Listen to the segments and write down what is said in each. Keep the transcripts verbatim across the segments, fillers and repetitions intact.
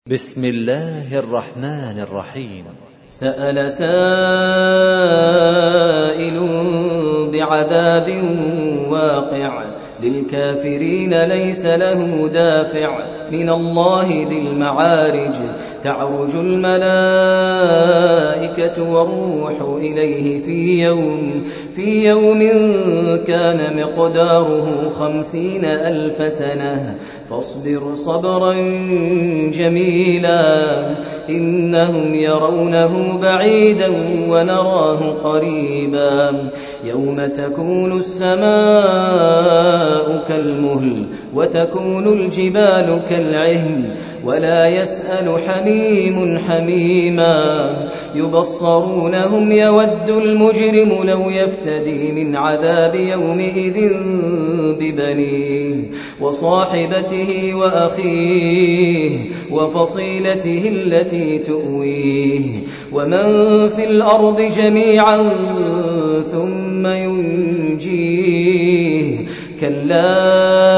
بسم الله الرحمن الرحيم. سأل سائل بعذاب واقع للكافرين ليس له دافع من الله ذي المعارج تعرج الملائكة والروح إليه في يوم في يوم كان مقداره خمسين ألف سنة فاصبر صبرا جميلا إنهم يرونه بعيدا ونراه قريبا يوم تكون السماء كالمهل وتكون الجبال كالعهن ولا يسأل حميم حميما يبصرونهم يود المجرم لو يفتدي من عذاب يومئذ ببنيه وصاحبته وأخيه وفصيلته التي تؤويه ومن في الأرض جميعا ثم ينجيه كلا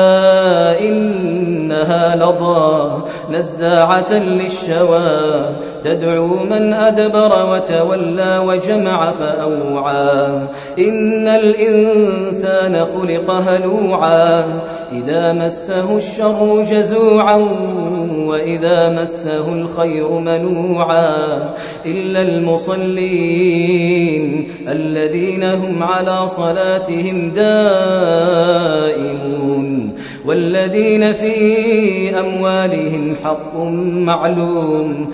إنها لظى نزاعة للشوى تدعو من أدبر وتولى وجمع فأوعى إن الإنسان خلق هلوعا إذا مسه الشر جزوعا وإذا مسه الخير منوعا إلا المصلين الذين هم على صلاتهم دائمون والذين في أموالهم حق معلوم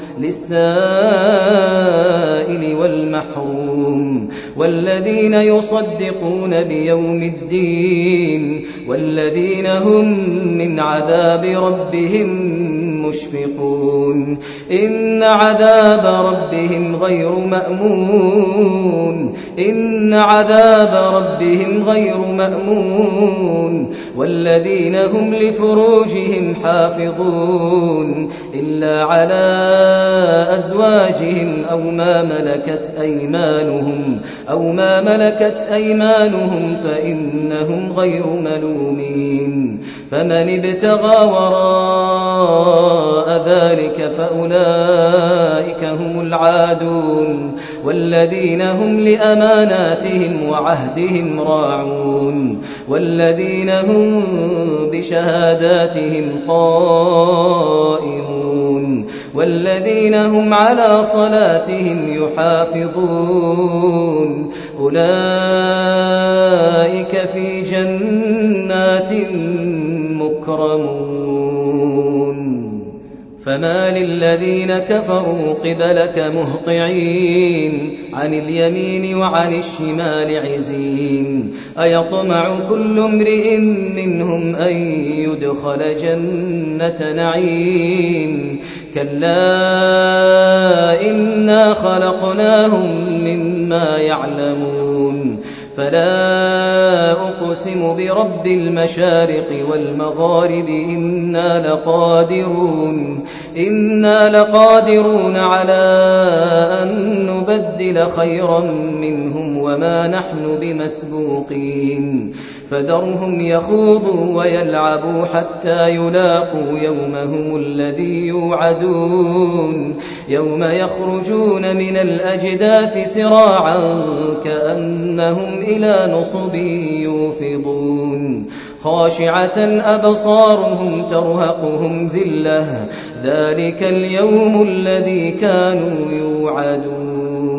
للسائل والمحروم والذين يصدقون بيوم الدين والذين هم من عذاب ربهم مشفقون إن عذاب ربهم غير مأمون إن عذاب ربهم غير مأمون والذين هم لفروجهم حافظون إلا على أزواجهم أو ما ملكت أيمانهم أو ما ملكت أيمانهم فإنهم غير ملومين فمن ابتغى وراء ذلك فأولئك هم العادون والذين هم لأماناتهم وعهدهم راعون والذين هم بشهاداتهم قائمون والذين هم على صلاتهم يحافظون أولئك في جنات مكرمون فما للذين كفروا قبلك مهطعين عن اليمين وعن الشمال عزين أيطمع كل امرئ منهم أن يدخل جنة نعيم كلا إنا خلقناهم مما يعلمون فلا أقسم برب المشارق والمغارب إنا لقادرون إنا لقادرون على أن نبدل خيرا منهم وما نحن بمسبوقين فذرهم يخوضوا ويلعبوا حتى يلاقوا يومهم الذي يوعدون يوم يخرجون من الأجداث سراعا كأنهم إلى نصب يوفضون خاشعة أبصارهم ترهقهم ذلة ذلك اليوم الذي كانوا يوعدون.